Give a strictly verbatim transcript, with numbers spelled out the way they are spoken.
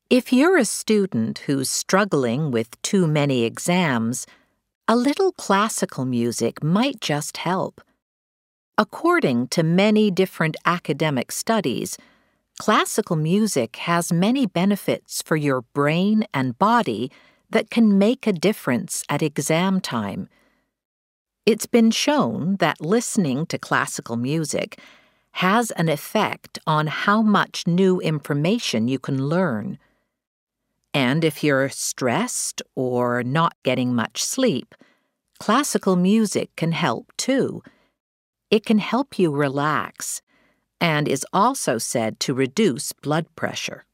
If you're a student who's struggling with too many exams, a little classical music might just help. According to many different academic studies, classical music has many benefits for your brain and body that can make a difference at exam time. It's been shown that listening to classical music has an effect on how much new information you can learn. And if you're stressed or not getting much sleep, classical music can help too. It can help you relax and is also said to reduce blood pressure.